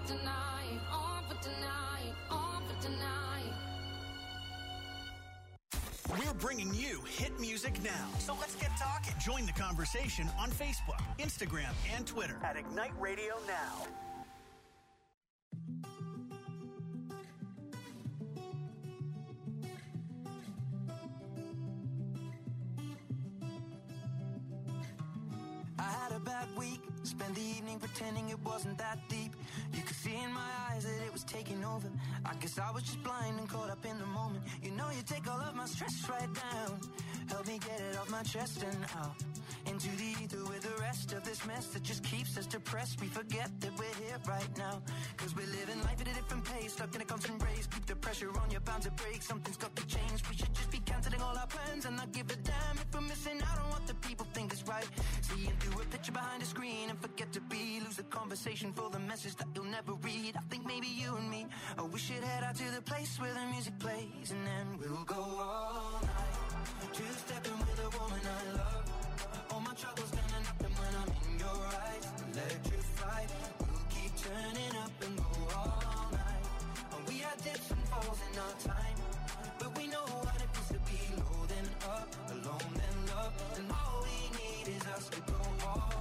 tonight, on for tonight, on for tonight. We're bringing you hit music now. So let's get talking. Join the conversation on Facebook, Instagram, and Twitter at Ignite Radio Now. I had a bad week, spent the evening pretending it wasn't that deep. You could see in my eyes that it was taking over. I guess I was just blind and caught up in the moment. You know you take all of my stress right down. Help me get it off my chest and out into the ether with the rest of this mess that just keeps us depressed. We forget that we're here right now, cause we're living life at a different pace, stuck in a constant race. Keep the pressure on, you're bound to break. Something's got to change. We should just be cancelling all our plans and not give a damn if we're missing out on what the people think is right. Seeing through a picture behind a screen and forget to be, lose the conversation for the message that you'll never read. I think maybe you and me, oh, we should head out to the place where the music plays, and then we'll go all night, two-stepping with a woman I love. All my troubles gonna nothing when I'm in your eyes. Electrified, we'll keep turning up and go all night. And we had dips and falls in our time, but we know what it feels to be low then up, alone then love. And all we need is us to go all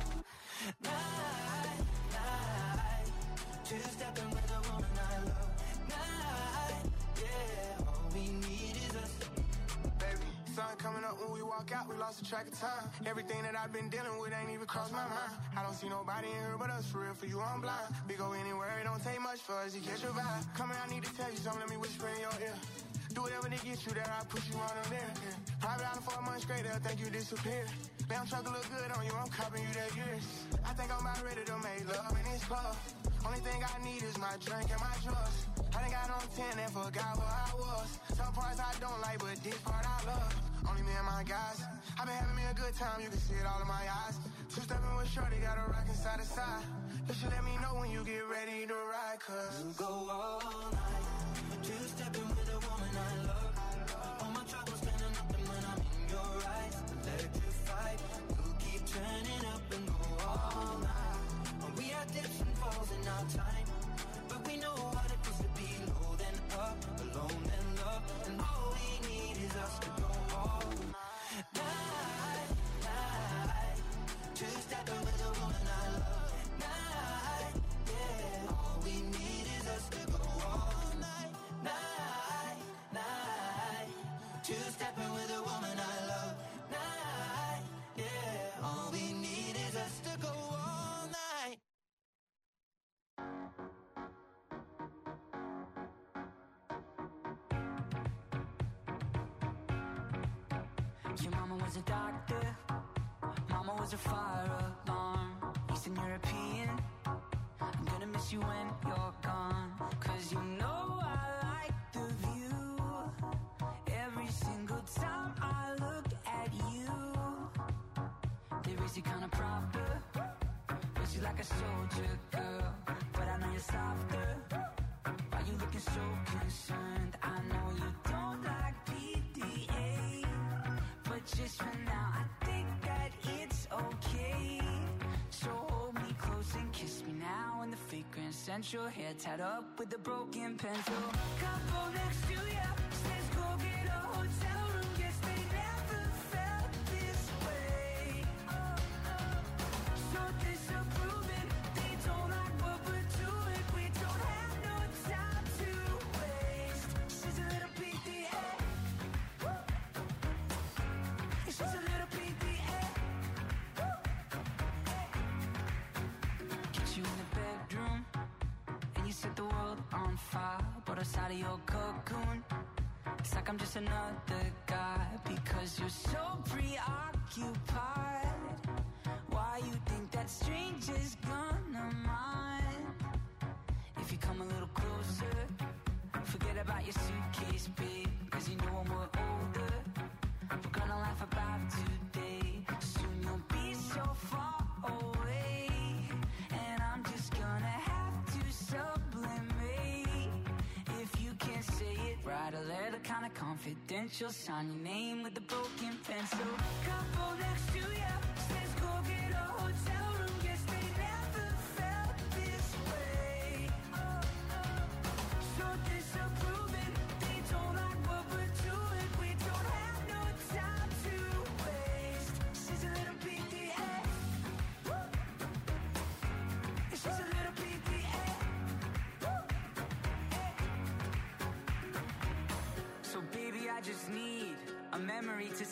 night, night. Two-stepping with a woman I love. Night, yeah, all we need is us. Baby, sun coming up when we walk out, we lost the track of time. Everything that I've been dealing with ain't even crossed my mind. I don't see nobody in here but us, for real, for you I'm blind. We go anywhere, it don't take much for us to catch your vibe. Come here, I need to tell you something, let me whisper in your ear. Do whatever to get you there, I push you on them there. Yeah. Private island for a month straight, they'll think you disappeared. Damn truck look good on you, I'm copping you that years. I think I'm about ready to make love in this club. Only thing I need is my drink and my drugs. I done got on 10 and forgot where I was. Some parts I don't like, but this part I love. Only me and my guys. I've been having me a good time, you can see it all in my eyes. Two-stepping with shorty, got a rockin' side to side. You should let me know when you get ready to ride, cause we'll go all night, two-stepping with a woman I love. All my troubles gonna nothing when I'm in your eyes. Electrified, we'll keep turning up and go all night. And we had dips and falls in our time, but we know what it feels to be low then up, alone then love. And all we need is us to go all night, night. Two-stepping with a woman I love. Night, yeah, all we need is us to go all night, night, night. Two-stepping with a woman I love. Night, yeah, all we need is us to go all night. Your mama was a doctor, mama was a fire alarm. Eastern European, I'm gonna miss you when you're gone. Cause you know I like the view. Every single time I look at you, they raise you kinda proper, raise you like a soldier girl. But I know you're softer. Why you looking so concerned? I know you don't like PDA, but just for now I think that it's okay. So hold me close and kiss me now in the fake Grand Central. Hair tied up with a broken pencil. Couple next to ya says go get a hotel room. Guess they never felt this way. So disapproving, they don't like what we're doing. We don't have no time to waste. She's a little PDA. She's a little PDA. Get you in the bedroom and you set the world on fire. Brought us out of your cocoon. It's like I'm just another guy because you're so preoccupied. Why you think that stranger's gonna mind? If you come a little closer, forget about your suitcase, babe. Cause you know when we're older, we're gonna laugh about today. Soon you'll be so far away, and I'm just gonna have to sublimate. If you can't say it, write a letter kinda confidential. Sign your name with a broken pencil. Couple next to ya says go get a hotel room. Guess they never felt this way.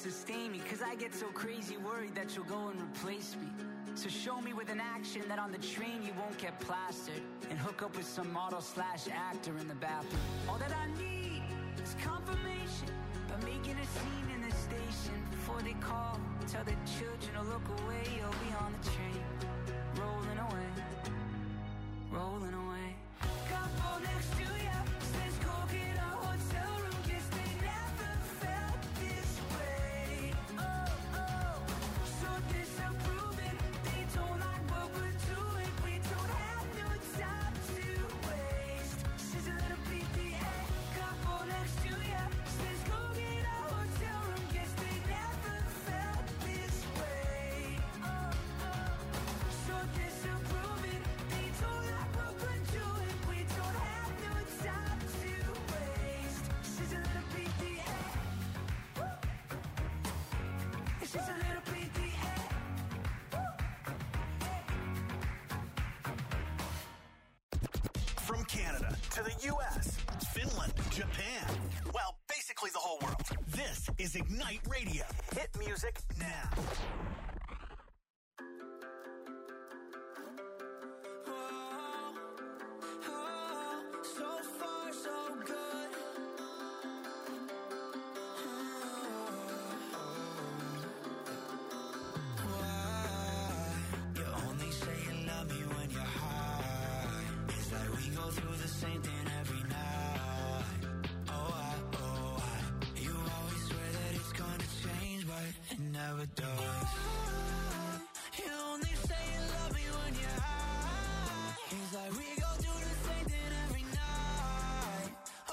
sustain me, cause I get so crazy worried that you'll go and replace me. So show me with an action that on the train you won't get plastered and hook up with some model/actor in the bathroom. All that I need is confirmation by making a scene in the station. Before they call, tell the children to look away. You'll be on the train, rolling away, rolling away. Couple next to ya, says go get a hotel room. Guess they never felt this way. Oh, oh, so disapproving. They don't like what we're doing. We don't have no time to waste. She's a little PTA. Couple next to ya, says go get a hotel room. Guess they never felt this way. Oh, oh, so disapproving. They don't like what we're doing. We don't have no time to waste. She's a little PTA. She's a little PTA. From Canada to the U.S., Finland, Japan, well, basically the whole world. This is Ignite Radio. Hit music now. So far, so good. Why? You only say you love me when you're high. It's like we go through the same thing every night. You always swear that it's gonna change, but it never does. You only say you love me when you're high. It's like we go through the same thing every night.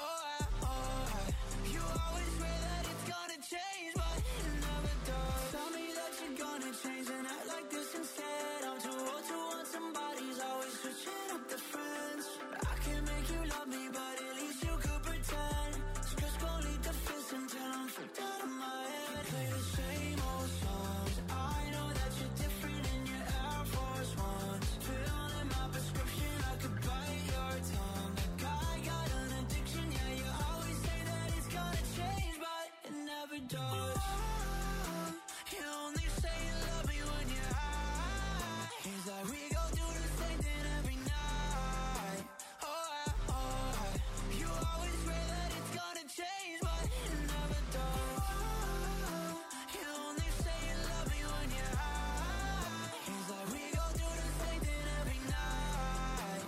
You always swear that it's gonna change, but it never does. Tell me that you're gonna change and act like this instead. I'm too old to want somebody's always switching up the friends. I can make you love me, but at least you could pretend. Just gon' lead the fence until I'm freaked out of my head. Play the same old songs. I know that you're different in your Air Force Ones. Filling my prescription, I could bite your tongue. Like I got an addiction, yeah, you always say that it's gonna change, but it never does. You only say you love me when you're high. It's like we go through the same thing every night. You always swear that it's gonna change, but it never does. You only say you love me when you're high. It's like we go through the same thing every night.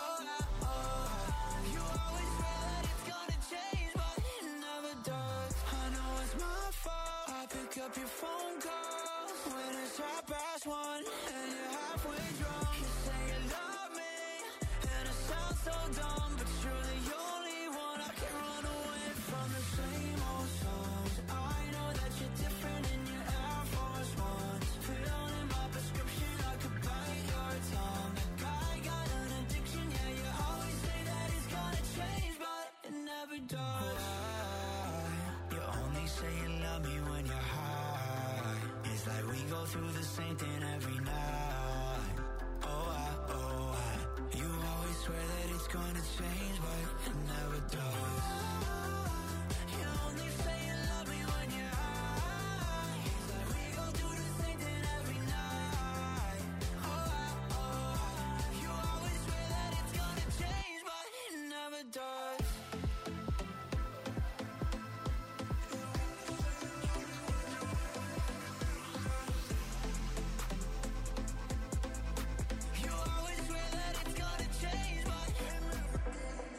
You always swear that it's gonna change, but it never does. I know it's my fault. I pick up your phone calls when it's 1:30 and you're halfway drunk. You say you love me, and it sounds so dumb, but you're the only one I can run away from. The same old songs. I know that you're different in your Air Force Ones. Filling my prescription, I could bite your tongue. Like I got an addiction, yeah, you always say that it's gonna change, but it never does. You only say you love me when you're high. It's like we go through the same thing every night. You always swear that it's gonna change, but it never does. You only say you love me when you're high. It's like we go through the same thing every night. You always swear that it's gonna change, but it never does. You always swear that it's gonna change, but it never does.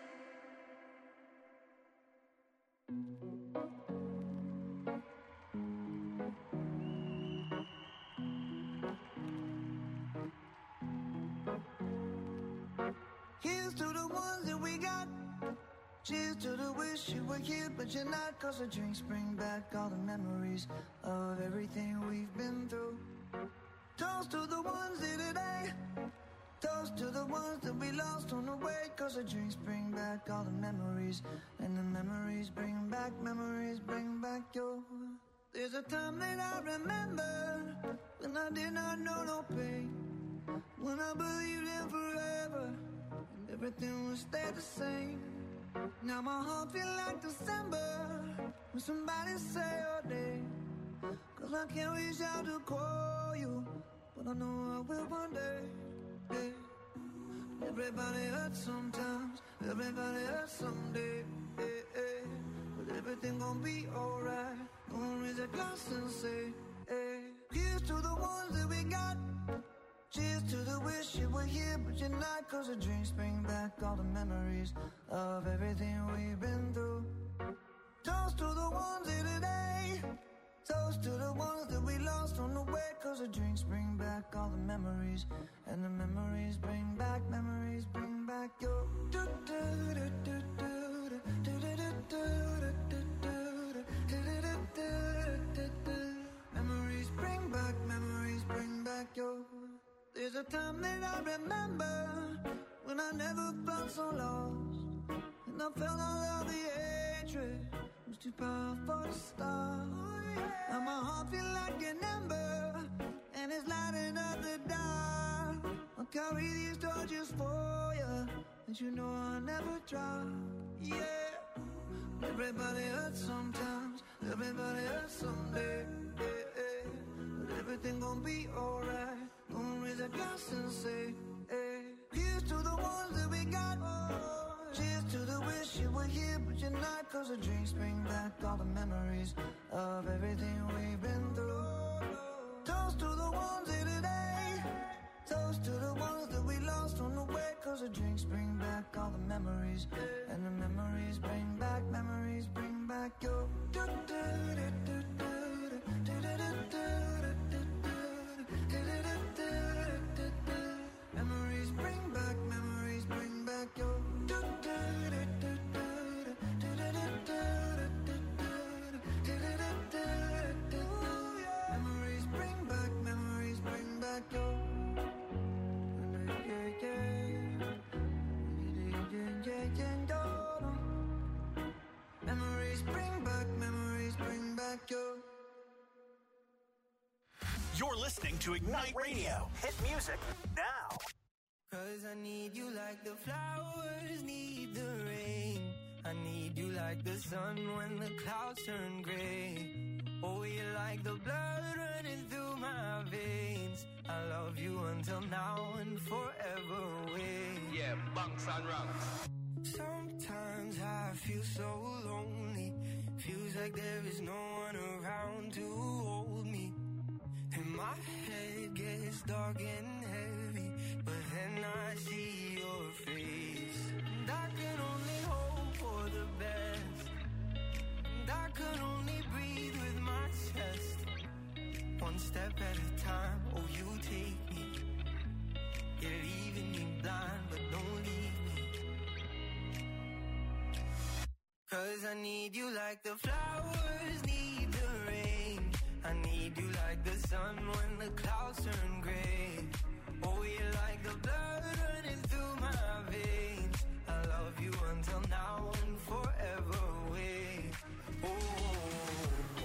Here's to the ones that we got. Cheers to the wish you were here, but you're not. 'Cause the drinks bring back all the memories of everything we've been through. Toast to the ones here today. Toast to the ones that we lost on the way. 'Cause the drinks bring back all the memories. And the memories bring back your. There's a time that I remember when I did not know no pain. When I believed in forever and everything would stay the same. Now my heart feel like December when somebody say your name. Cause I can't reach out to call you, but I know I will one day. Yeah. Everybody hurts sometimes, everybody hurts someday. Yeah, yeah. But everything gon' be alright. Gonna raise a glass and say, hey. Here's to the ones that we got. Cheers to the wish you were here but you're not. Cause the drinks bring back all the memories of everything we've been through. Toast to the ones here today. Toast to the ones that we lost on the way. Cause the drinks bring back all the memories. And the memories bring back your memories bring back your. There's a time that I remember when I never felt so lost, and I felt all of the hatred was too powerful to stop. Now my heart feel like an ember, and it's lighting up the dark. I'll carry these torches for you, and you know I'll never drop. Yeah, everybody hurts sometimes, everybody hurts someday. Yeah, yeah. But everything gon' be alright. Gonna raise a glass and say, hey. Here's to the ones that we got. Cheers to the wish you were here but you're not. Cause the drinks bring back all the memories of everything we've been through. Toast to the ones here today. Toast to the ones that we lost on the way. Cause the drinks bring back all the memories. And the memories bring back your. Memories bring back your. Memories bring back your. Memories bring back your. You're listening to Ignite Radio. Hit music now. Cause I need you like the flowers need the rain. I need you like the sun when the clouds turn gray. Oh, you're like the blood running through my veins. I love you until now and forever away. Yeah, bunks and rungs. Sometimes I feel so lonely. Feels like there is no one around to hold me. And my head gets dark and heavy, but then I see your face. And I can only hope for the best. And I can only breathe with my chest. One step at a time, oh you take me. You're leaving me blind, but don't leave me. Cause I need you like the flowers need the rain. I need you like the sun when the clouds turn gray. Oh, you're like the blood running through my veins. I love you until now and forever away. Oh, oh,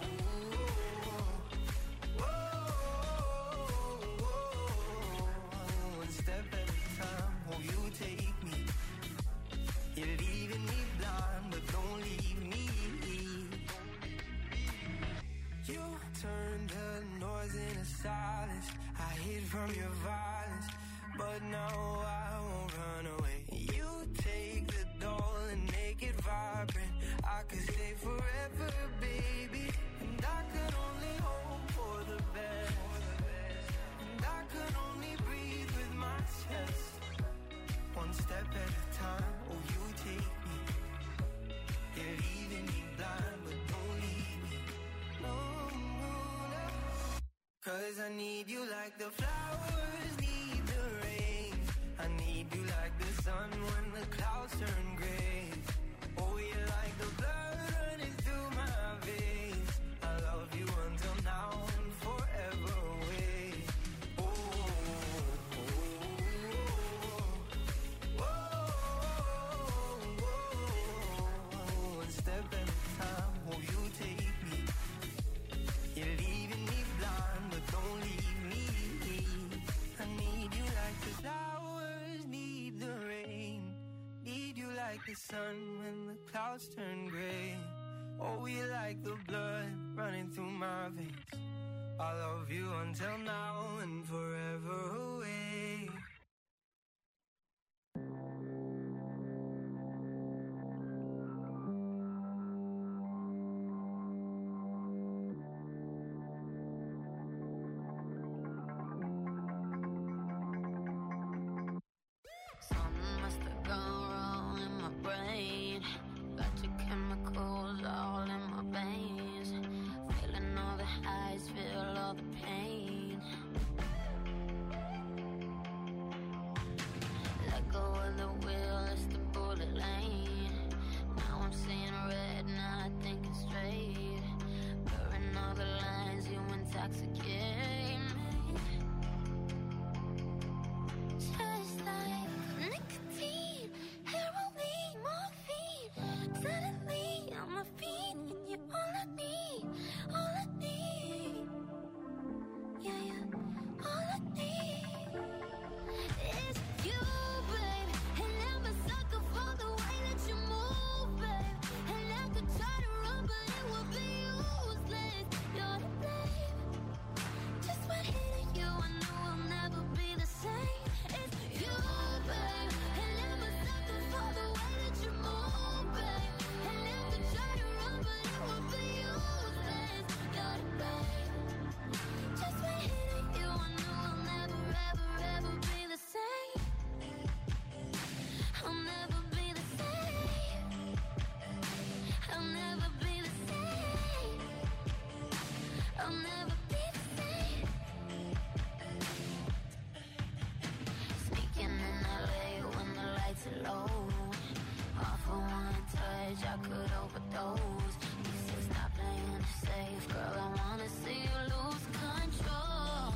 oh, oh, oh. One step at a time, oh, you take me. You're leaving me blind, but don't leave me. You turned the noise into silence. I hid from your violence, but now I won't run away. You take the doll and make it vibrant. I could stay forever, baby. And I could only hope for the best. And I could only breathe with my chest. One step at a time, oh you take me. You're leaving me blind, but don't leave me. No, no, no. Cause I need you like the flowers need the rain. I need you like the sun when the clouds turn gray. Oh, you're like the blood running through my veins. I love you until now and forever away. Oh, oh, oh, oh, oh. One step at a time, oh, you take me. You're leaving me blind, but don't leave me. I the sun when the clouds turn gray. Oh, we like the blood running through my veins. I love you until now and forever away. Something must have gone wrong in my brain. Got your chemicals all in my veins. Feeling all the highs, feel all the pain. Let go of the wheel, it's the bullet lane. Now I'm seeing red, not thinking straight. Blurring all the lines, you intoxicate me. Just like nicotine, heroin, morphine. Suddenly I'm a fiend, and you're all I need, all I need. Yeah, yeah, all I need is you, babe. And I'm a sucker for the way that you move, babe. And I could try to run, but it would be useless. You're to blame. Just by hitting you, I know I'll never be the same. It's you, babe. And I'm a sucker for the way that you move, babe. And I could try to run, but it would be useless. You're to blame. Just by hitting you, I know I'll never, ever, ever be the same. I'll never be the same. I'll never be the same. I'll never be the same. Sneaking in LA when the lights are low. All for one touch, I could overdose. You said stop playing it safe, girl. I wanna see you lose control.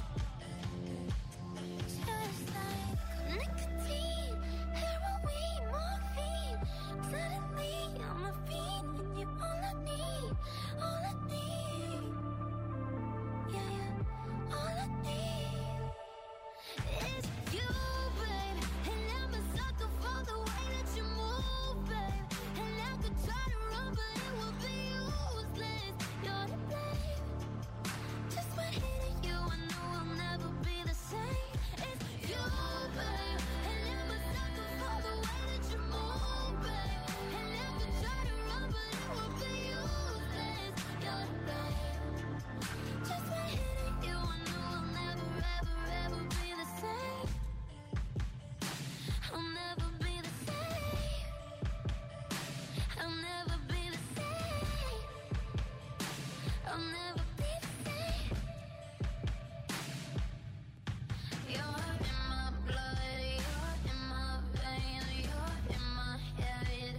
Just like nicotine, heroin, morphine. Suddenly I'm a fiend, and you're all I need, all I need. Yeah, yeah, all I need is you, babe. And I'm a sucker for the way that you move, babe. And I could try to run, but it would be useless. You're to blame. Just by hitting you, I know I'll never be the same. It's you, babe. And I'm a sucker for the way that you move, babe. And I could try to run, but it would be useless. You're to blame. Just by hitting you, I know I'll never, ever, ever be the same. I'll never be the same. I'll never be the same. I'll never be the same. You're in my blood, you're in my veins, you're in my head.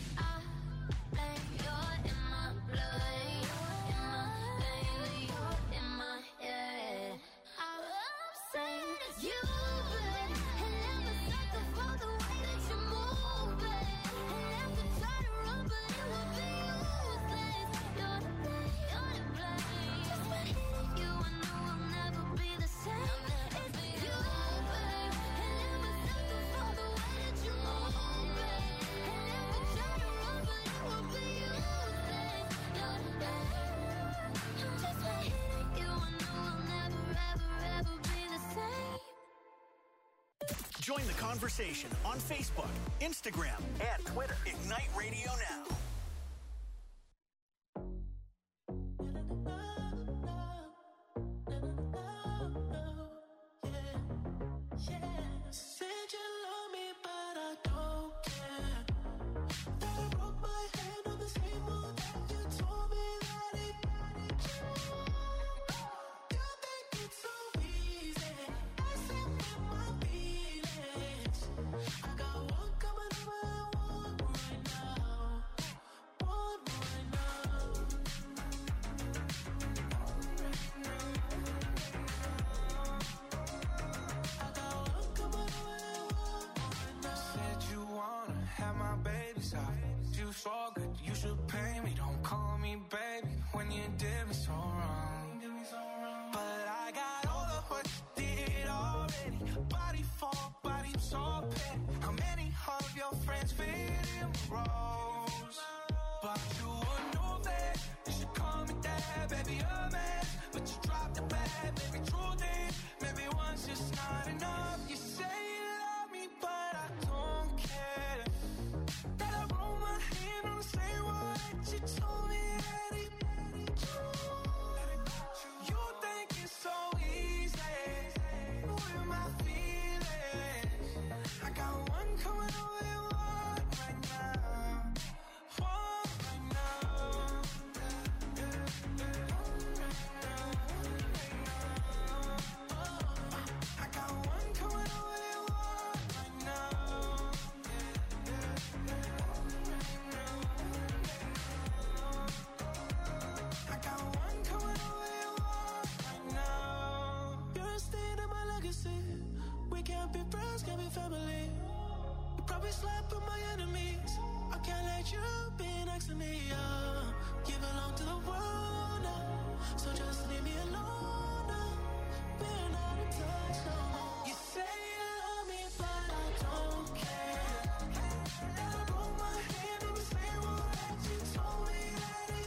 You're in my blood, you're in my veins, you're in my head. I'm saying you, babe. And I'm a sucker for the way that you move, babe. And I could try to run, but it would be useless. You're to blame, you're to blame. Just by hitting you, I know I'll never be the same. It's you, babe. And I'm a sucker for the way that you move, babe. And I could try to run, but it would be useless. You're to blame. Just by hitting you, I know I'll never, ever, ever be the same. Join the conversation on Facebook, Instagram, and Twitter. Ignite Radio Now. Said you love me, but I don't care. That I broke my hand on the same one that you told me that it you think it's so easy. I said in my feelings. I got one coming over and one right now. One right now. I got one coming over and one right now. Said you wanna have my baby side. You so good, you should pay me. Don't call me baby when you did me so wrong. But I got all of what you did already. Body for body, so petty. How many of your friends fit in in my rose. But you would know that you should call me dad, baby, a man. But you dropped the bag, baby, truth is, maybe one's just not enough. You say you love me, but I don't care. That I roll my hand on the same one that you told me that it. You think it's so easy with my feelings. I got one coming over and one right now. One right now. I got one coming over and one right now. I got one coming over and one right now. You're a stain in my legacy. We can't be friends, can't be family. You probably slept with my enemies. I can't let you be next to me. You belong to the world now, so just leave me alone now. We're not in touch no more. You say you love me, but I don't care. And I broke my hand on the same one that you told me that it.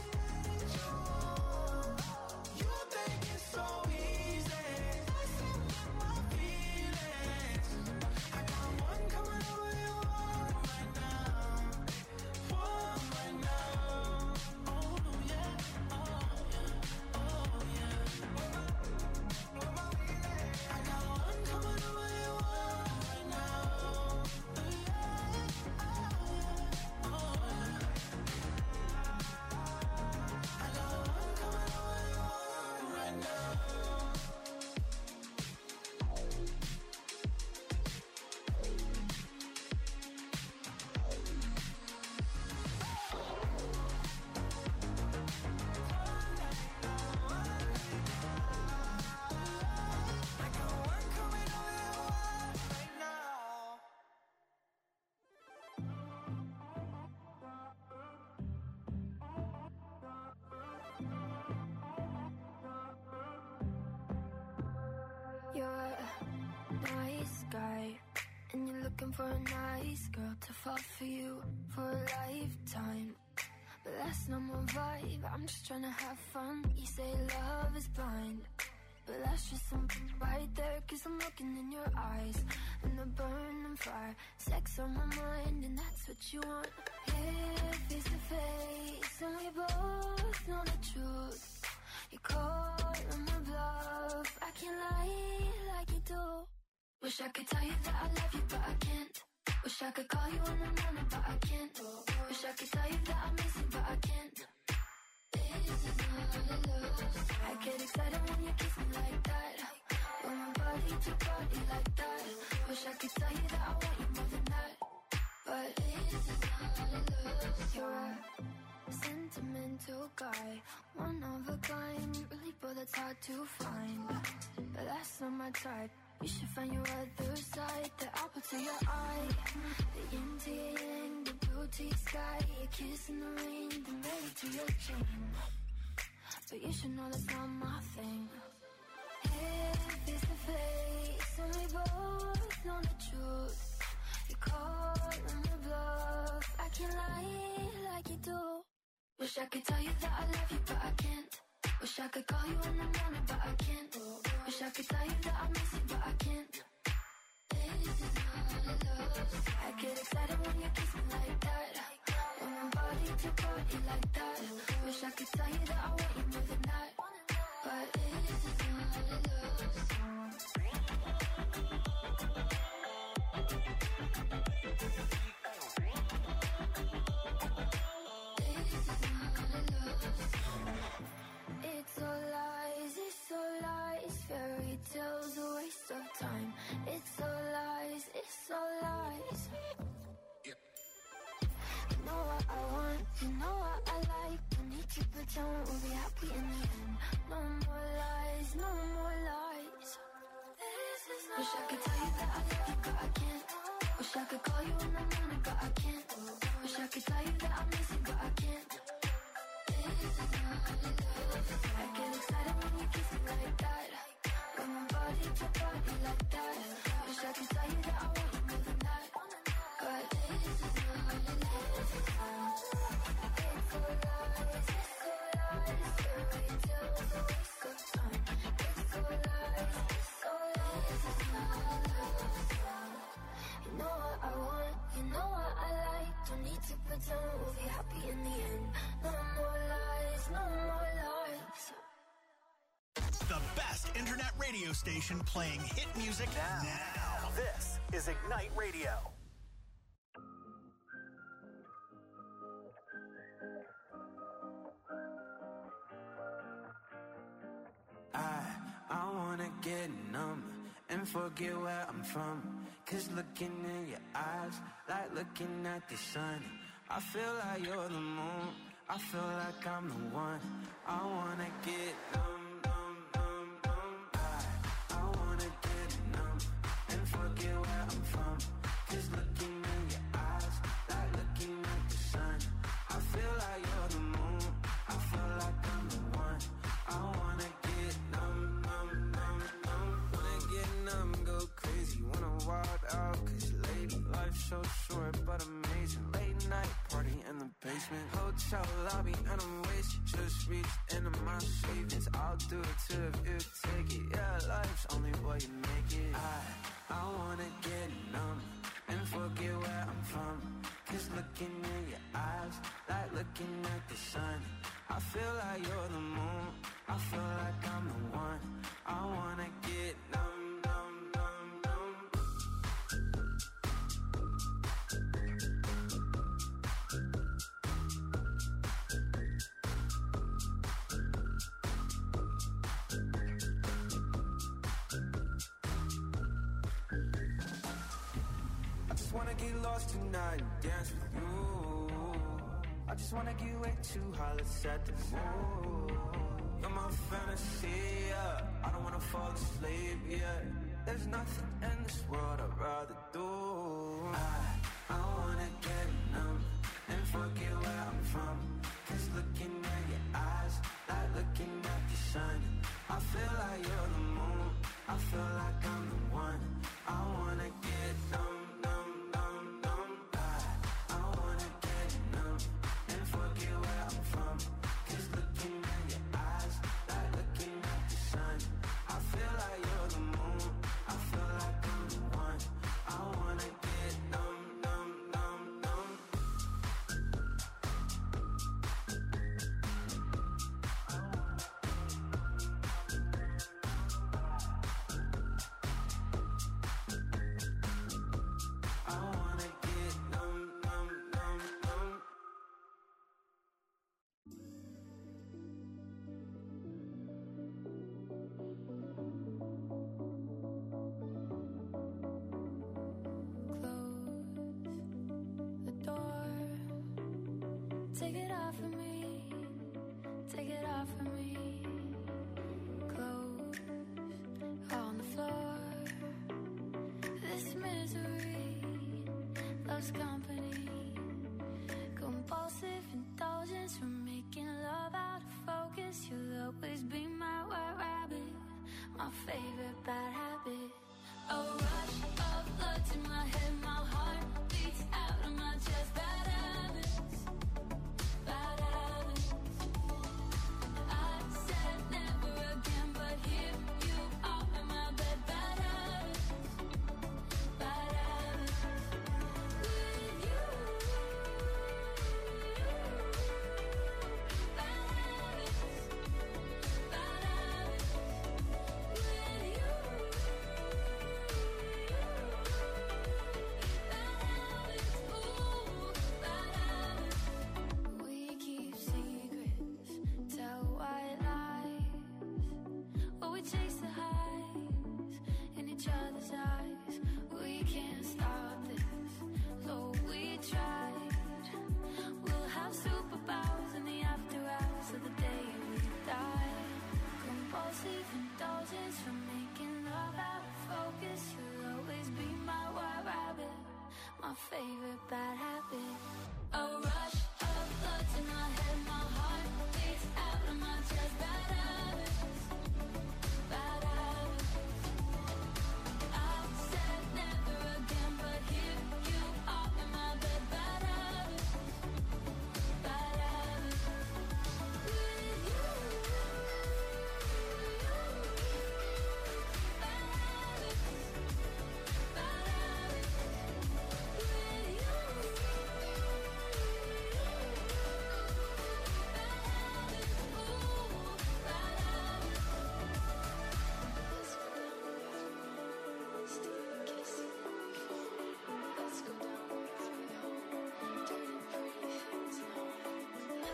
You think it's so easy. Listen with my feelings. I got one coming over and one right now. One right now. Oh yeah, oh yeah, oh yeah. I got one coming over and one right now. Oh yeah. I got one coming over and one right now. I got one coming over and one right now. You're a nice guy, and you're looking for a nice girl to fall for you for a lifetime. But that's not my vibe, I'm just trying to have fun. You say love is blind, but that's just something right there. Cause I'm looking in your eyes, and the burning fire. Sex on my mind, and that's what you want. Here, face to face, and we both know the truth. You call on my bluff, I can't lie like you do. Wish I could tell you that I love you, but I can't. Wish I could call you in the morning, but I can't. Wish I could tell you that I miss you, but I can't. This is not love. I get excited when you kiss me like that. When my body to body like that. Wish I could tell you that I want you more than that. But this is not love. You're a sentimental guy, one of a kind, really, but that's hard to find. But that's not my type. You should find your other side, the apple to your eye, the yin to your yang, the blue to your sky, a kiss in the rain, the melody to your chain. But you should know that's not my thing. Here, face to face, and we both know the truth. You call on the bluff, I can't lie like you do. Wish I could tell you that I love you, but I can't. Wish I could call you in the morning, but I can't. Wish I could tell you that I miss you, but I can't. This is not love. I get excited when you kiss me like that. When my body to body like that. Wish I could tell you that I want you more than that. But this is not love. It's all lies, fairy tales, a waste of time. It's all lies, You know what I want, you know what I like. Don't need to pretend we'll be happy in the end. No more lies, no more lies. Wish I could tell you that I love you, but I can't. Wish I could call you in the morning, but I can't. Wish I could tell you that I miss you, but I can't. I get excited when you kiss me like that. When my body to body like that. Wish I could tell you that I want you more than that. But this is not love. radio station playing hit music now. This is Ignite Radio. I wanna get numb and forget where I'm from. 'Cause looking in your eyes, like looking at the sun. I feel like you're the moon, I feel like I'm the one. I wanna get numb, numb, numb, numb. I wanna get numb and forget where I'm from. 'Cause looking in your eyes, like looking at the sun. I feel like you're the moon, I feel like I'm the one. I wanna get numb, numb, numb, numb. Wanna get numb, go crazy, wanna wild out. 'Cause lady, life's so short but amazing. Late night party in the basement, hotel lobby and I'm wasted. Just reached into my savings, I'll do it too if you take it. Yeah, life's only what you make it. I wanna get numb and forget where I'm from. 'Cause looking in your eyes, like looking at the sun. I feel like you're the moon, I feel like I'm the one. I wanna get numb, numb, numb, numb. I just wanna get lost tonight and dance with you. I just wanna get way too high, let's set the mood. You're my fantasy, yeah. I don't wanna fall asleep, yeah. There's nothing in this world I'd rather do. I wanna get numb and forget where I'm from. 'Cause looking at your eyes, like looking at the sun. I feel like you're the moon, I feel like I'm the one. I wanna get numb, numb, numb, numb. I wanna get numb and forget where I'm from. 'Cause looking at your eyes, like looking at the sun. I feel like you're the moon, I feel like I'm the one. I wanna get numb, numb, numb, numb. I wanna get numb, numb, numb, numb. Close the door. Take it off of me. Take it off of me. Clothes on the floor. This misery loves company. Compulsive indulgence from making love out of focus. You'll always be my white rabbit, my favorite bad habit. A rush of blood to my head, my heart beats out of my chest. Bad habits, bad habits. I said never again, but here you are in my bed. Bad habits, bad habits. With you, bad habits, bad habits. With you, bad habits.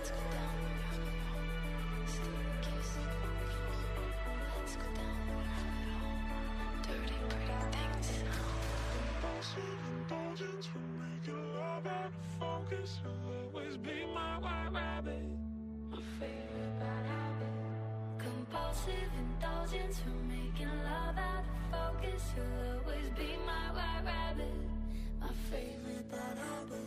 Let's go down. Slow kiss. Let's go down. Dirty, pretty things. Compulsive indulgence will make your love out of focus. You'll always be my white rabbit. My favorite bad habit. Compulsive indulgence for making love out of focus. You'll always be my white rabbit. My favorite bad habit.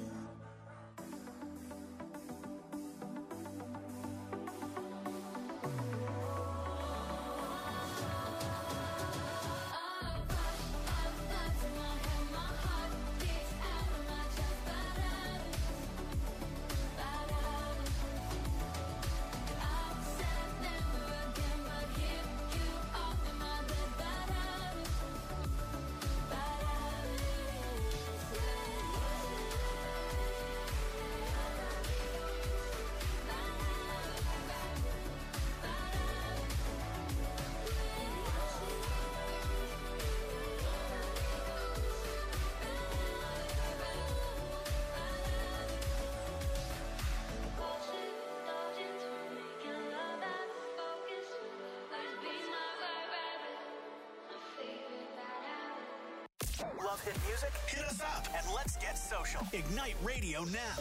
Love hit music? Hit us up and let's get social. Ignite Radio now.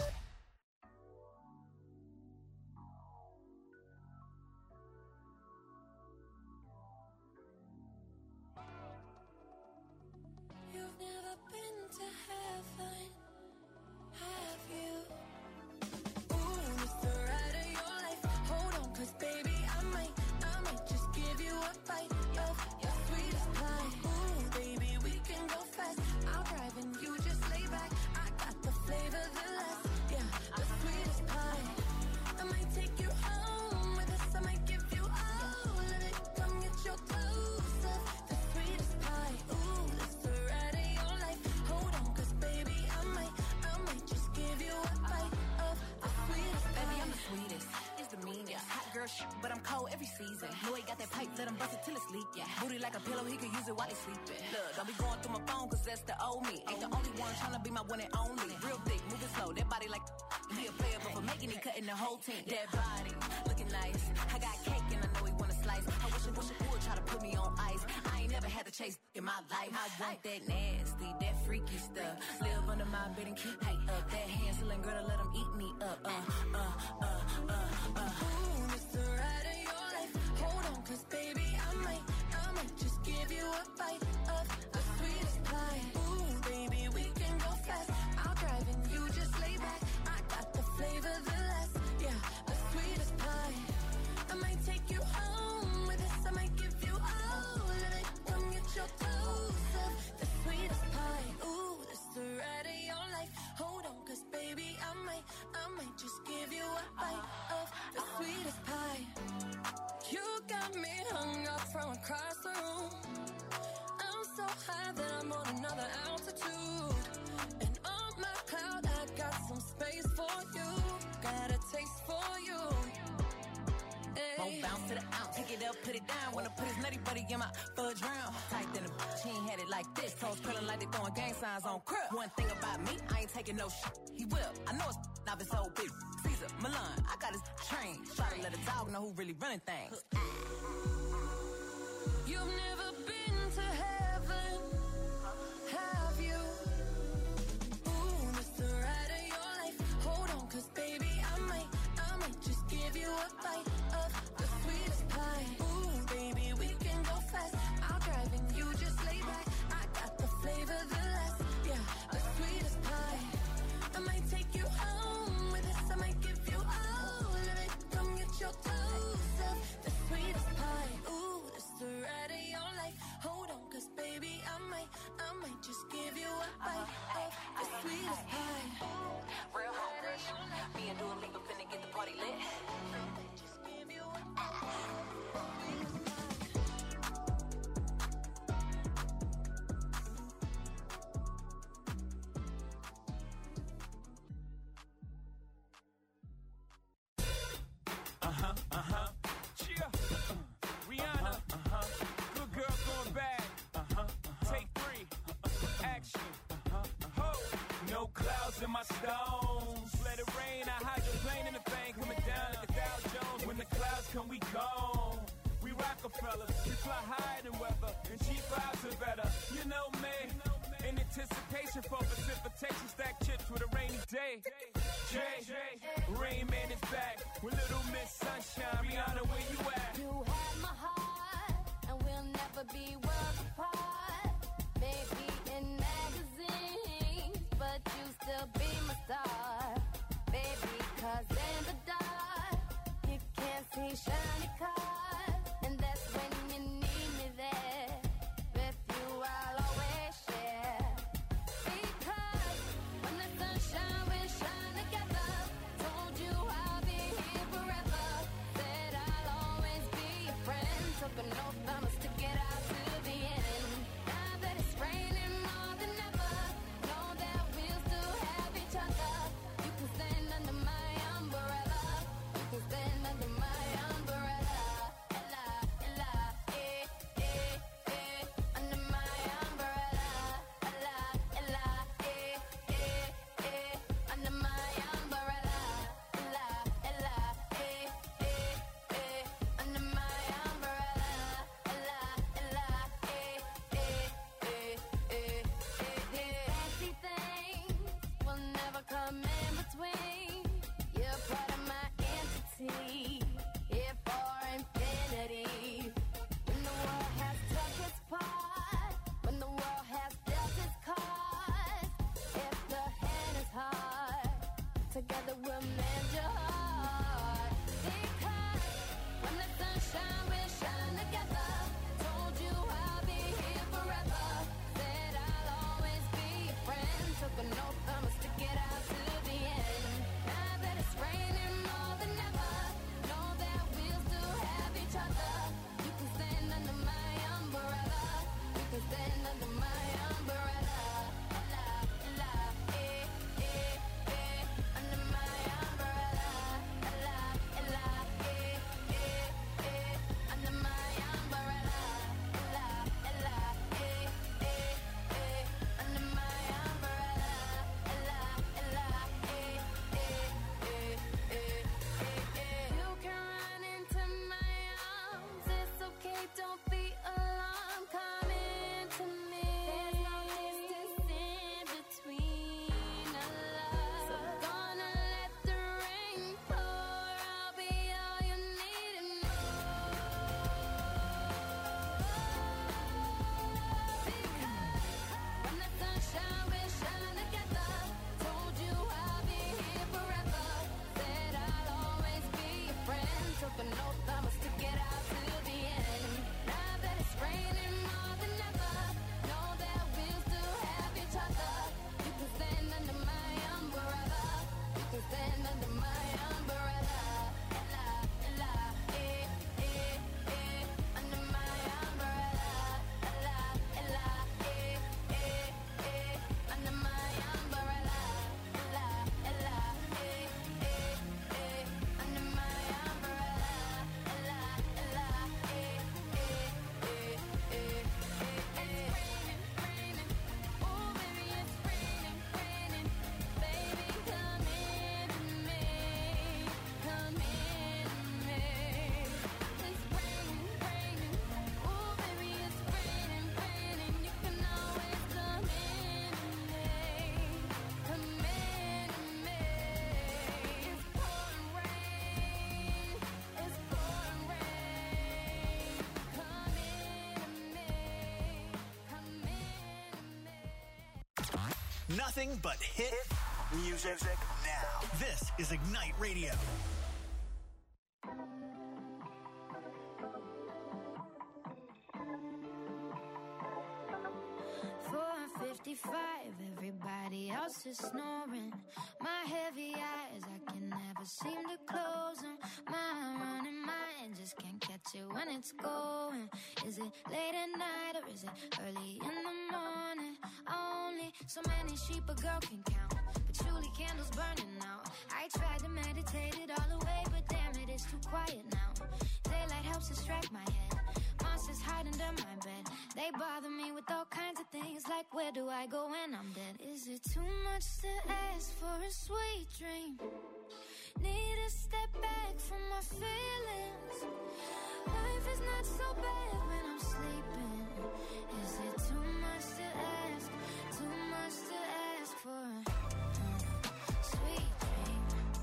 You've never been to heaven, have you? Ooh, it's the ride of your life. Hold on, 'cause baby, I might just give you a bite of your sweetest pie. Ooh, baby, we can go fast. I'll drive and you just lay back. I got the flavor, the last, yeah, the sweetest pie. I might take you home with us. I might give you all of it. Come get your clothes up, the sweetest pie. Ooh, it's the ride of your life. Hold on, 'cause baby, I might just give you a bite of the sweetest pie. Baby, I'm the sweetest. It's the meanest. Hot girl shit, but I'm cold every season. Know he got that pipe, let him bust it till it's leak. Yeah. Booty like a pillow, he could use it while he sleeping. Look, don't be going through my phone, 'cause that's the old me. Ain't the only one tryna be my one and only. Real thick, moving slow, that body like he a player, but for making it, cutting the whole team. That body, looking nice. I got cake and I know he wanna slice. I wish it would try to put me on ice. I ain't never had to chase in my life. I want that nasty, that freaky stuff. Live under my bed and keep me up. That Hansel girl to let him eat me up. Ooh, it's the ride of your life. Hold on, 'cause baby, I might just give you a bite of the sweetest pie. Ooh, baby, we can go fast. I'll drive and you just lay back. I got the flavor, the last, yeah, the sweetest pie. I might take you home with us. I might give you all of it. Come get your clothes up, the sweetest pie. Ooh, it's the ride of your life. Hold on, 'cause baby, I might just give you a bite of the sweetest pie. You got me hung up from across the room. I'm so high that I'm on another altitude. And on my cloud, I got some space for you. Got a taste for you. Won't bounce to the ounce, pick it up, put it down. Wanna put his nutty buddy in my fudge round. Tight than a bitch, he ain't had it like this. Toes curling like they throwing gang signs on crib. One thing about me, I ain't taking no shit. He will, I know it's not his old bitch. Caesar, Milan, I got his train. Try to let a dog know who really running things. You've never been to heaven, have you? Ooh, it's the ride of your life. Hold on, 'cause baby, I might just give you a bite of the sweetest pie. Ooh, baby, we can go fast. I'll drive and you just lay back. I got the flavor, the last, yeah, the sweetest pie. I might take you home with us. I might give you all of it. Come get your clothes up, the sweetest pie. Ooh, it's the ride of your life. Hold on, 'cause baby, I might just give you a bite of the sweetest pie. Real home rush. Me and Dua Lipa finna get the party lit. Just give you a bite of the sweetest pie. Cheer. Rihanna. Good girl going bad. Take 3. Action. Ho. No clouds in my stones. Let it rain. I hydroplane in the thing coming down. fly higher than weather, and cheap vibes are better. You know me, in anticipation for precipitation, stack chips with a rainy day. Jay, Rain Man is back with Little Miss Sunshine. Rihanna, where you at? You have my heart, and we'll never be worlds apart. Maybe in magazines, but you still be my star. Baby, 'cause in the dark, you can't see shiny cars. And that's when you need me there. With you, I'll always share. Because when the sunshine will shine together, told you I'll be here forever. Said I'll always be your friend. Took an oath, I'ma stick it out to the end. Now that it's raining more than ever, know that we'll still have each other. You can stand under my umbrella. You can stand under my umbrella. Ella, Ella, under my umbrella. Ella, Ella, under my umbrella. Ella, Ella, under my umbrella. Ella, Ella, fancy things will never come in between. You're part of my entity, here for infinity. When the world has took its part, when the world has dealt its cards, if the hand is hard, together we'll mend your heart. Because when the sunshine will shine together, told you I'll be here forever. Said I'll always be your friend. Took an oath, I'ma stick it out to the end. Now that it's raining more than ever, know that we'll still have each other. You can stand under my umbrella. You can stand under my umbrella. Ella, Ella, under my umbrella. Ella, Ella, under my umbrella. Ella, Ella, under my umbrella. Ella, Ella, you can run into my arms. It's okay, don't be alarmed. Come into me. There's no distance in between our love. So gonna let the rain pour. I'll be all you need and more. Because when the sunshine will shine together, told you I'll be here forever. Said I'll always be your friend. Took an oath, I'ma stick it out to the end. Now that it's raining more than ever, know that we'll still have each other. You can stand under my umbrella. You can stand under my umbrella. Ella, Ella, under my umbrella. Ella, Ella, under my umbrella. Ella, Ella, under my umbrella. Ella, Ella, it's raining, oh baby, it's raining. Baby, come into me, come into me. It's raining, oh baby, it's raining. You can always come into me, come into me. It's pouring rain, it's pouring rain. Come into me, come into me. Nothing but hit music now. This is Ignite Radio. 4:55, everybody else is snoring. My heavy eyes, I can never seem to close them. My running mind just can't catch it when it's going. Is it late at night or is it early in the morning? Only so many sheep a girl can count, patchouli candles burning out. I tried to meditate it all away, but damn it, it's too quiet now. Daylight helps distract my head. Monsters hide under my bed. They bother me with all kinds of things, like where do I go when I'm dead? Is it too much to ask for a sweet dream? Need to step back from my feelings. Life is not so bad when I'm sleeping. Is it too much to ask? Too much to ask for a sweet dream?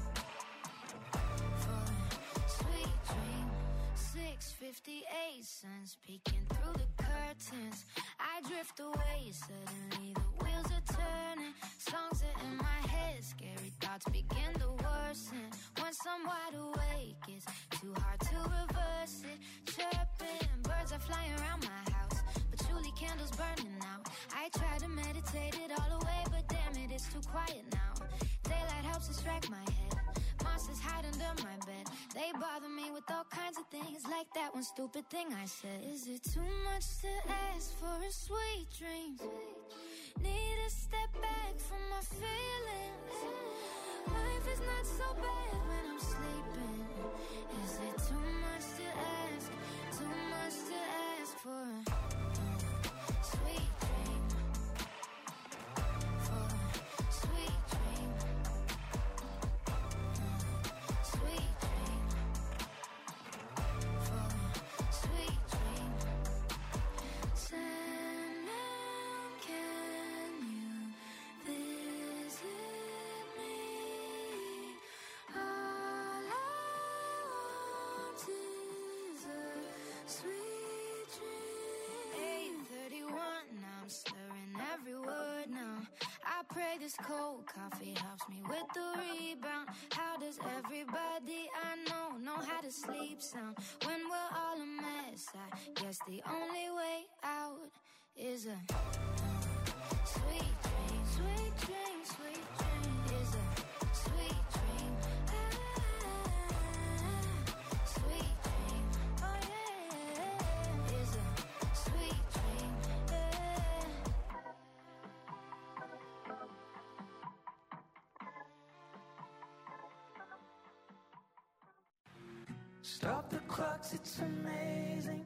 For a sweet dream. 6:58, sun's peeking through the curtains. I drift away, suddenly the wheels are turning. Songs are in my head, scary thoughts begin to worsen. Once I'm wide awake, it's too hard to reverse it. Chirping, birds are flying around my house, but truly candles burning out. I try to meditate it all away, but damn it, it's too quiet now. Daylight helps distract my head. Monsters hide under my bed. They bother me with all kinds of things, like that one stupid thing I said. Is it too much to ask for a sweet dream? Need to step back from my feelings. Life is not so bad when I'm sleeping. Is it too much to ask? Too much to ask for a sweet dream? For a sweet dream. Sweet dream. For a sweet dream. Sandman, can you visit me? All I want is a sweet dream. 8:31, now I'm slurring every word now. I pray this cold coffee helps me with the rebound. How does everybody I know how to sleep sound? When we're all a mess, I guess the only way out is a sweet dream. Sweet dream, sweet dream. Is a sweet dream. Sweet dream. Oh yeah. Is a sweet dream. Stop the clocks, it's amazing.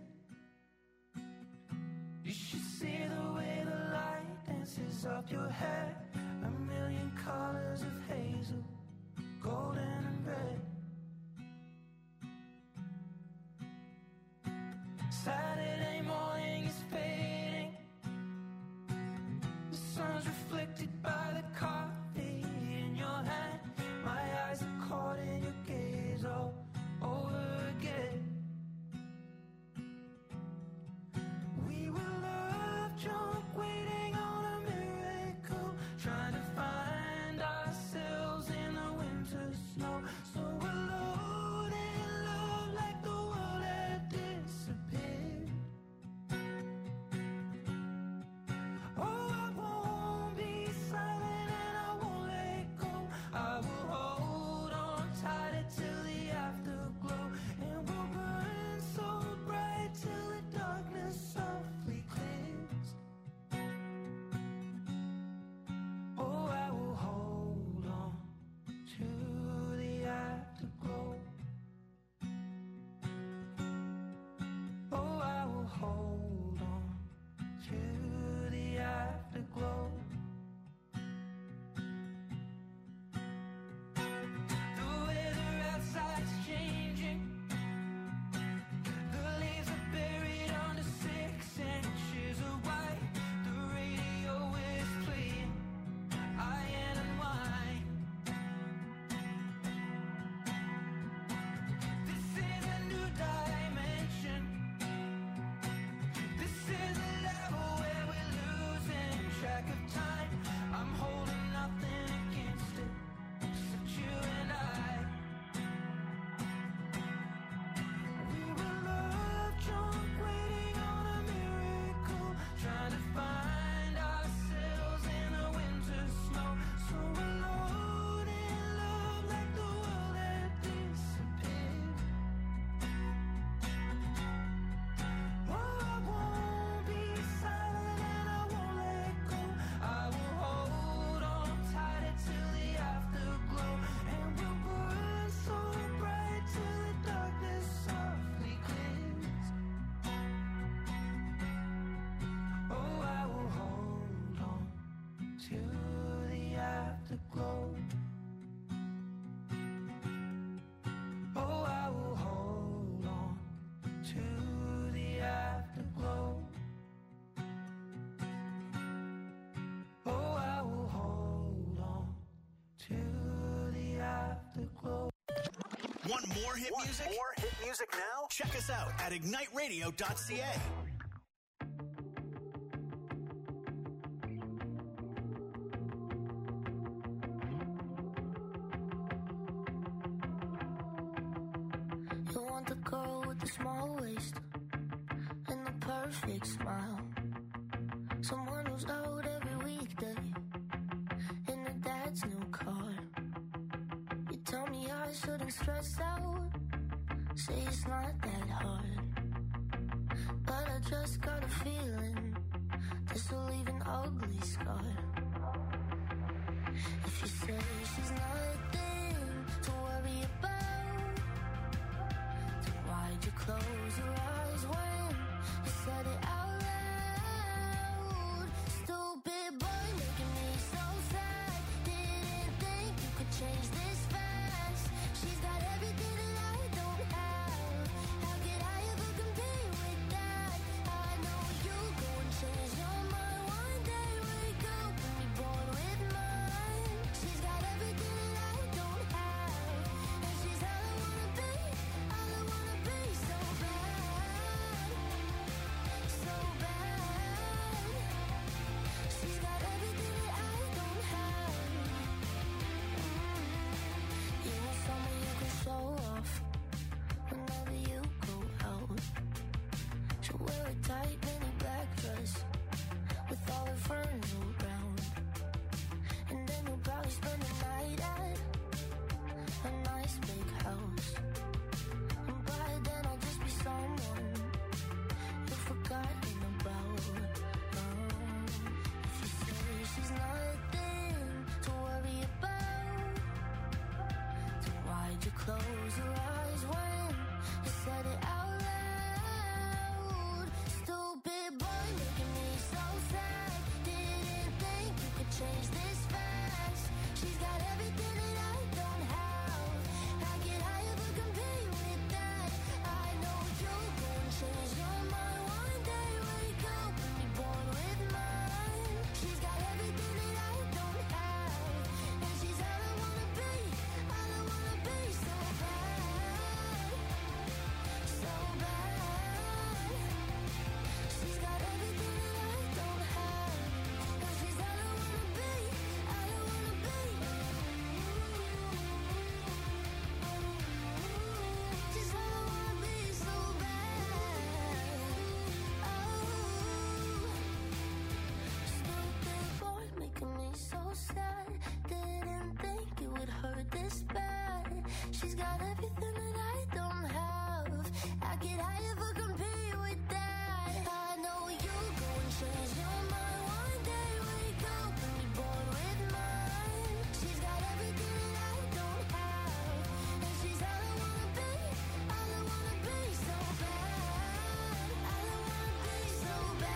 You should see the way the light dances up your hair. A million colors of hazel, golden and red. Saturday morning is fading. The sun's reflected by the coffee in your hand. My eyes are caught in your gaze all over again. We were love drunk, waiting on a miracle, trying to find ourselves in the winter snow. So alone in love, like the world had disappeared. Oh, I won't be silent and I won't let go. I will hold on tighter till the afterglow, and we'll burn so bright till the darkness softly clears. Oh, I will hold on to the afterglow. Oh, I will hold on to the afterglow. The weather outside's changing. The leaves are buried under 6 inches of white. The radio is playing Iron and Wine. This is a new dimension. This is a level where we're losing track of time. I'm holding nothing against it, except you and I. We were love drunk, waiting on a miracle, trying to find ourselves in the winter snow. So alone in love, like the world had disappeared. Oh, I won't be silent and I won't let go. I will hold on tighter till the afterglow, and we'll burn so bright till the darkness softly clears. Oh, I will hold on to the afterglow. Oh, I will hold on to stay close. Want more hit music? More hit music now? Check us out at igniteradio.ca. You want the girl with the small waist and the perfect smile. Someone who's out every weekday in her dad's new car. You tell me I shouldn't stress out, say it's not that hard. But I just got a feeling this will leave an ugly scar. If you say she's nothing to worry about, then why'd you close your eyes when you said it out loud? Stupid boy making me so sad. Didn't think you could change this fast. She's got everything that I don't have. How could I ever compete with that? I know you go and change your mind one day. Wake up and be born with mine. She's got everything that I don't have, and she's all I wanna be. All I wanna be, so bad, so bad. She's got everything that I don't have. You want someone you can show off whenever you go out. She'll wear a tight mini black dress with all her friends around, and then you'll probably spend the night at a nice big house. And by then I'll just be someone you've forgotten about. If you say she's nothing to worry about, then why'd you close your eyes when you said it out loud? Stupid boy making me so sad. Didn't think you could change this fast. She's got everything that I don't have. How could I ever compete with that? I know you'll go and change your mind one day. Wake up and be born with mine. She's got everything that I don't have, and she's all I wanna be. All I wanna be, so bad, so bad. She's got everything that I don't have, and she's all I wanna be. All I wanna be. She's all I wanna be, so bad. Stupid boy making me so sad. Didn't think it would hurt this bad. She's got everything that I don't have. How could I ever compete with that? I know you go and change your mind one day. Wake up and be born with mine. She's got everything that I don't have, and she's all I wanna be. All I wanna be, so bad. All I wanna be, so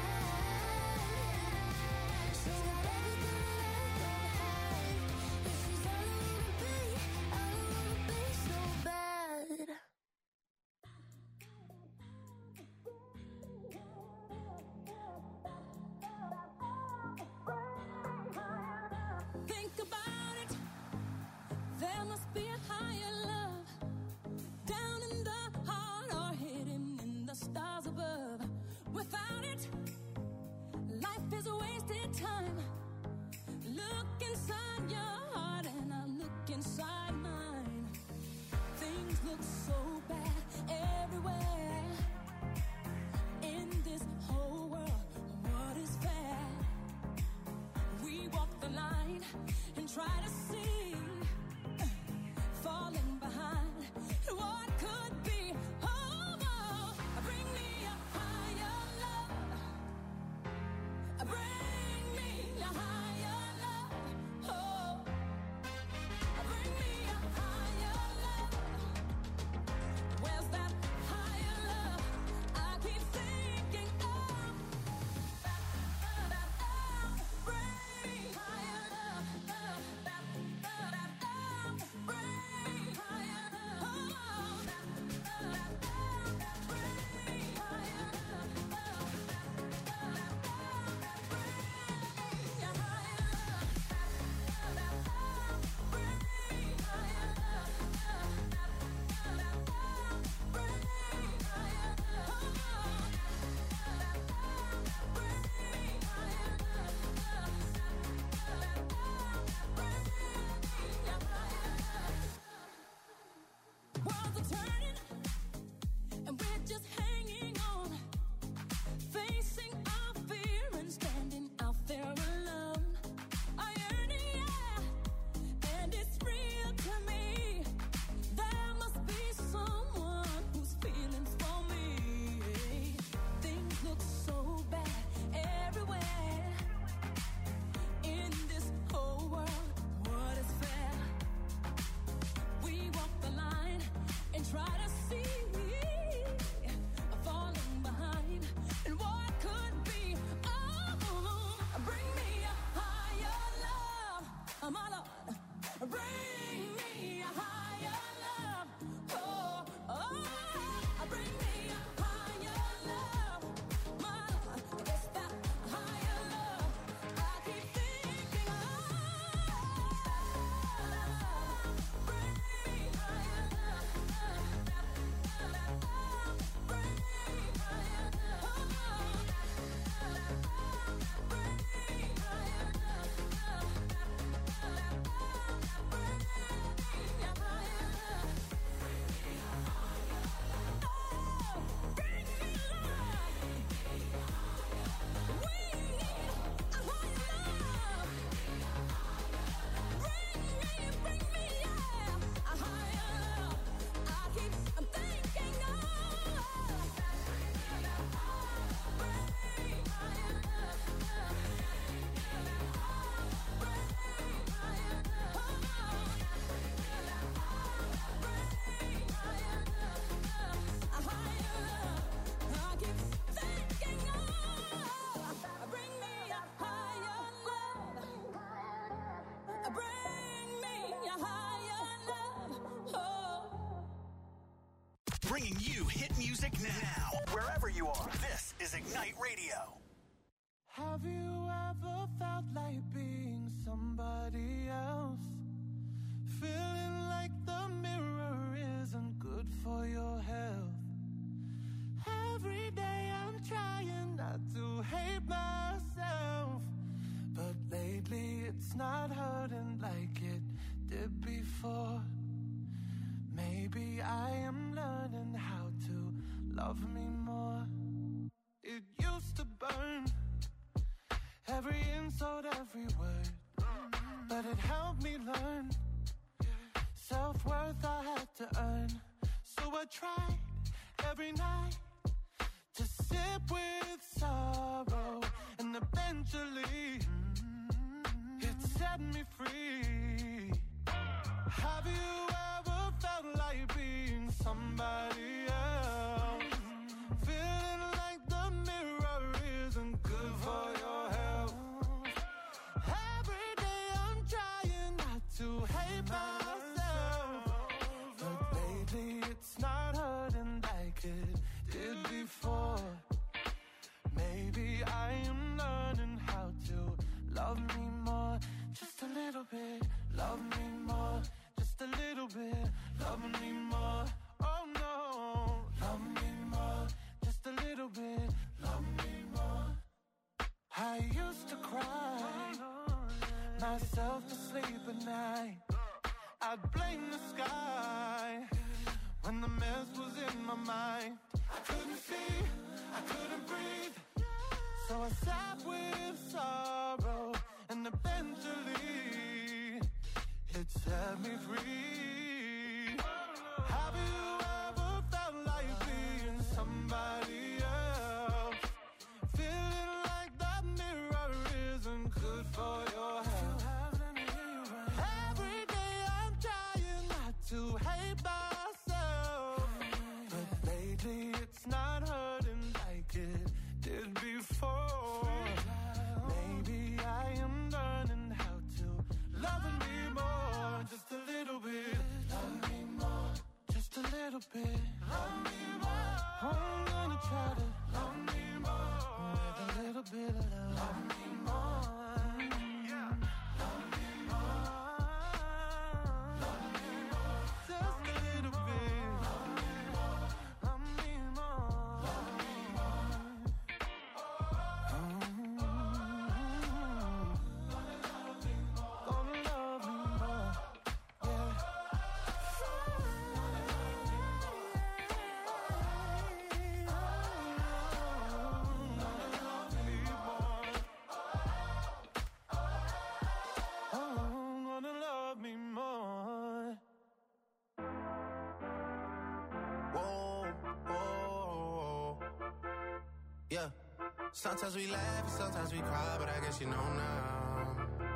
bad. She's got everything that I don't have, and she's all I wanna be. All I wanna be, so bad. Think about it. There must be a higher love down in the heart or hidden in the stars above. Without it, life is a wasted time. Look inside your heart and I look inside mine. Things look so bad everywhere in this whole world. What is fair? We walk the line and try to see, falling behind what could be. Oh, oh, bring me a higher love. Bring me a higher love. Oh, you hit music now. Wherever you are, this is Ignite Radio. Have you ever felt like being somebody else? Feeling like the mirror isn't good for your health. Every day I'm trying not to hate myself, but lately it's not hurting like it did before. Maybe I am learning how to love me more. It used to burn, every insult, every word, but it helped me learn self-worth I had to earn. So I tried every night to sip with sorrow, and eventually it set me free. Have you ever felt like being somebody else? Feeling like the mirror isn't good for your health. Every day I'm trying not to hate myself, but lately it's not hurting like it did before. Maybe I am learning how to love me more. Just a little bit, love me more. Just a little bit, love me more. Oh no, love me more. Just a little bit, love me more. I used to cry myself to sleep at night. I'd blame the sky when the mess was in my mind. I couldn't see, I couldn't breathe, so I sat with sorrow, and eventually it set me free. Have you ever felt like being somebody else? Feeling like that mirror isn't good for your health. Every day I'm trying not to hate myself, but lately it's not hurting like it did before. Maybe I am learning how to love me more. Just a little bit, love me more. Just a little bit, love me more. I'm gonna try to love me more. With a little bit of love, love me more. Yeah, love me more. Love me more. Just a little bit, love me more. Love me more. Love me more. Gonna love me more. Yeah. Oh, gonna love me more. Whoa, whoa, yeah. Sometimes we laugh and sometimes we cry, but I guess you know now.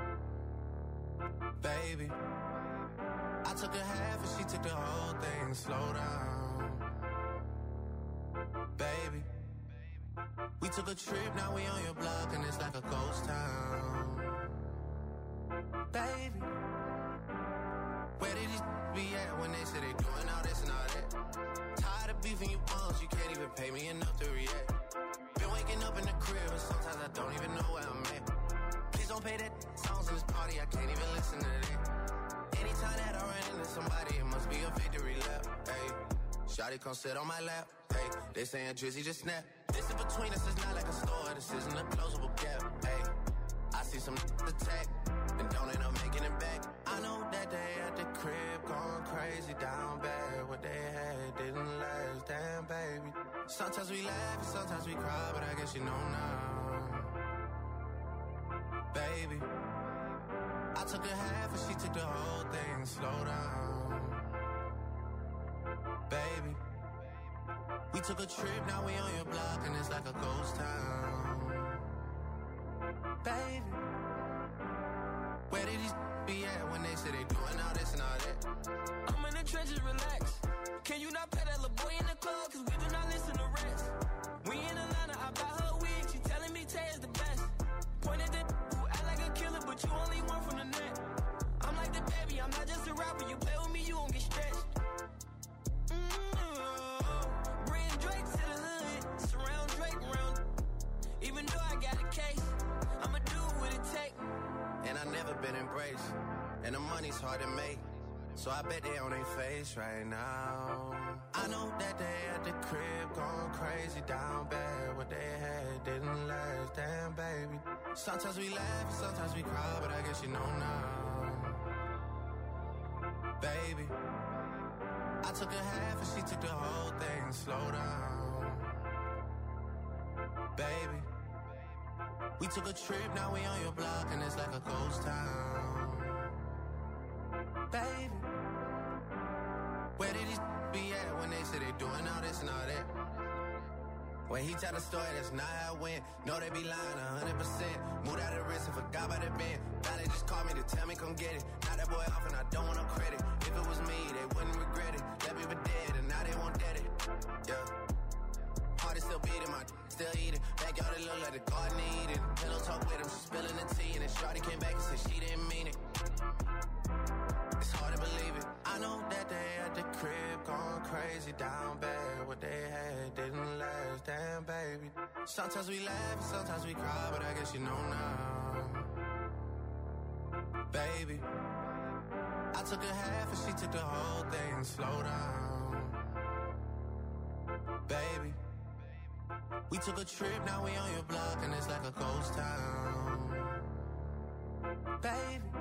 Baby, I took a half and she took the whole thing. Slow down. Baby, we took a trip, now we on your block and it's like a ghost town. Baby, where did these be at when they say they doing all this and all that? Tired of beefing you bums, you can't even pay me enough to react. Been waking up in the crib and sometimes I don't even know where I'm at. Please don't pay that songs in this party, I can't even listen to that. Anytime that I run into somebody, it must be a victory lap. Hey, shawty come sit on my lap. Hey, they saying Drizzy just snap. This in between us is not like a store, this isn't a closable gap. Hey, I see some attack and don't end up making it back. I know that they at the crib going crazy down bad. What they had didn't last, damn baby. Sometimes we laugh and sometimes we cry, but I guess you know now. Baby, I took a half and she took the whole thing. Slow down. Baby, we took a trip, now we on your block and it's like a ghost town. Baby, where did these be at when they say they doing all this and all that? I'm in the trenches, relax. Can you not pay that little boy in the club? Cause we do not listen to rest. We in Atlanta, I buy her wig. She telling me Tay is the best. Pointed at who act like a killer, but you only one from the net. I'm like the baby, I'm not just a rapper. You play with me, you won't get stretched. got a case. I'ma do what it take. And I never been embraced. And the money's hard to make. So I bet they on their face right now. I know that they at the crib going crazy down bad. What they had didn't last, damn baby. Sometimes we laugh and sometimes we cry, but I guess you know now. Baby, I took a half and she took the whole thing. Slow down. Baby, we took a trip, now we on your block and it's like a ghost town. Baby, where did these be at when they say they doing all this and all that? When he tell the story, that's not how it went. No, they be lying 100%. Moved out of the risk and forgot about the bend. Now they just call me to tell me come get it. Now that boy off and I don't want no credit. If it was me, they wouldn't regret it. That baby dead and now they won't dead it. Yeah. Heart is still beating, my still eating. Backyard it look like the garden eating. Pillow talk with him, she spilling the tea. And then Shawty came back and said she didn't mean it. It's hard to believe it. I know that they at the crib going crazy down bad. What they had didn't last, damn baby. Sometimes we laugh and sometimes we cry, but I guess you know now. Baby, I took a half and she took the whole thing. Slow down. Baby, we took a trip, now we on your block and it's like a ghost town. Baby,